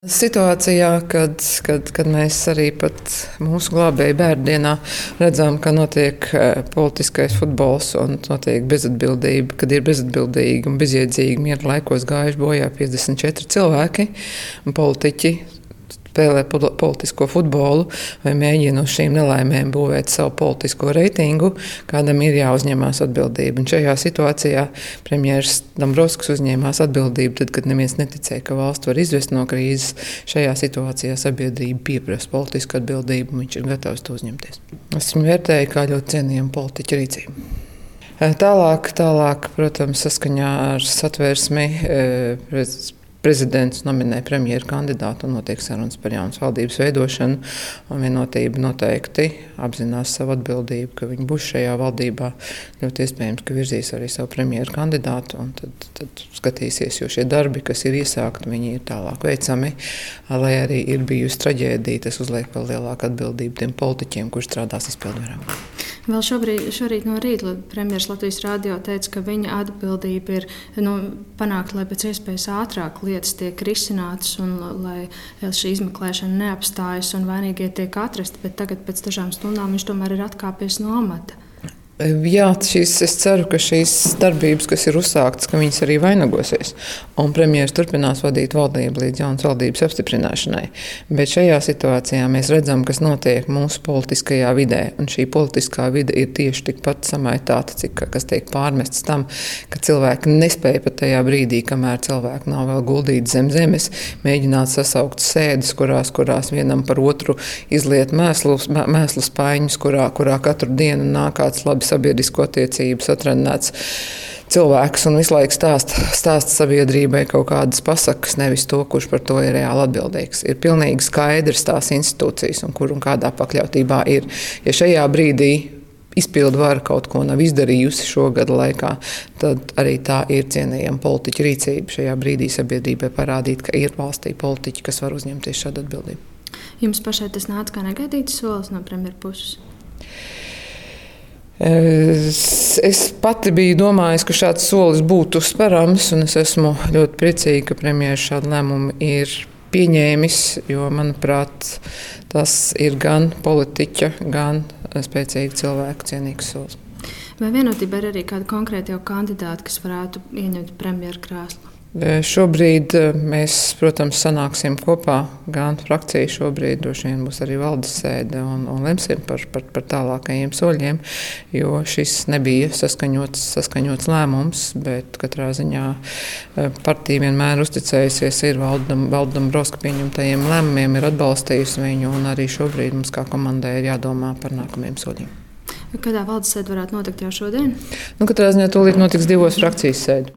Situācijā, kad mēs arī pat mūsu glābēju bērndienā redzam, ka notiek politiskais futbols un notiek bezatbildība, kad ir bezatbildīgi un bezjēdzīgi miera laikos gājuši bojā 54 cilvēki un politiķi spēlē politisko futbolu vai mēģina uz šīm nelaimēm būvēt savu politisko reitingu, kādam ir jāuzņemās atbildība. Un šajā situācijā premjeras Dombrovskis uzņēmās atbildību, tad, kad neviens neticēja, ka valsts var izvest no krīzes. Šajā situācijā sabiedrība pieprasa politisku atbildību, un viņš ir gatavs to uzņemties. Es viņu vērtēju kā ļoti cienījamu politiķu rīcību. Tālāk, protams, saskaņā ar satversmi prezidents nominē premjeru kandidātu un notiek sarunas par jaunas valdības veidošanu. Vienotība noteikti apzinās savu atbildību, ka viņi būs šajā valdībā. Ļoti iespējams, ka virzīs arī savu premjeru kandidātu un tad skatīsies, jo šie darbi, kas ir iesākti, viņi ir tālāk veicami. Lai arī ir bijusi traģēdija, tas uzliek vēl lielāku atbildību tiem politiķiem, kurš strādās izpildvarā. Vēl šorīt no rīta premjeras Latvijas radio teica, ka viņa atbildība ir panākt, lai pēc iespējas ātrāk lietas tiek risinātas un lai šī izmeklēšana neapstājas un vainīgie tiek atrasti, bet tagad pēc dažām stundām viņš tomēr ir atkāpies no amata. Jā, es ceru, ka šīs darbības, kas ir uzsāktas, ka viņas arī vainagosies. Un premjeras turpinās vadīt valdību līdz jaunas valdības apstiprināšanai. Bet šajā situācijā mēs redzam, kas notiek mūsu politiskajā vidē. Un šī politiskā vide ir tieši tikpat samaitāta, kas tiek pārmests tam, ka cilvēki nespēja pat tajā brīdī, kamēr cilvēki nav vēl guldīti zem zemes, mēģināt sasaukt sēdes, kurās vienam par otru izliet mēslu spaiņus, kurā katru dienu nāk kāds labi sabiedrisko attiecību satrandēts cilvēks un visu laiku stāsta sabiedrībai kaut kādas pasakas, nevis to, kurš par to ir reāli atbildīgs. Ir pilnīgi skaidrs tās institūcijas un kur un kādā pakļautībā ir. Ja šajā brīdī izpildu vara kaut ko nav izdarījusi šo gadu laikā, tad arī tā ir cienījama politiķa rīcība šajā brīdī sabiedrībai parādīt, ka ir valstī politiķi, kas var uzņemties šādu atbildību. Jums pašai tas nāca kā negaidīts solis no premjera puses? Es pati biju domājusi, ka šāds solis būtu sperams, un es esmu ļoti priecīga, ka premjeras šādu lēmumu ir pieņēmis, jo, manuprāt, tas ir gan politiķa, gan spēcīga cilvēku cienīgs solis. Vai Vienotība ir arī kādi konkrēti jau kandidāti, kas varētu ieņemt premjera krēslu? Šobrīd mēs, protams, sanāksim kopā, gan frakcija šobrīd, droši vien būs arī valdes sēde un lemsim par tālākajiem soļiem, jo šis nebija saskaņots lēmums, bet katrā ziņā partija vienmēr uzticējusies ir Valda Dombrovska pieņemtajiem lēmumiem, ir atbalstījusi viņu, un arī šobrīd mums kā komandai ir jādomā par nākamajiem soļiem. Kādā valdes sēde varētu notikt jau šodien? Katrā ziņā tūlīt notiks 2 frakcijas sēde.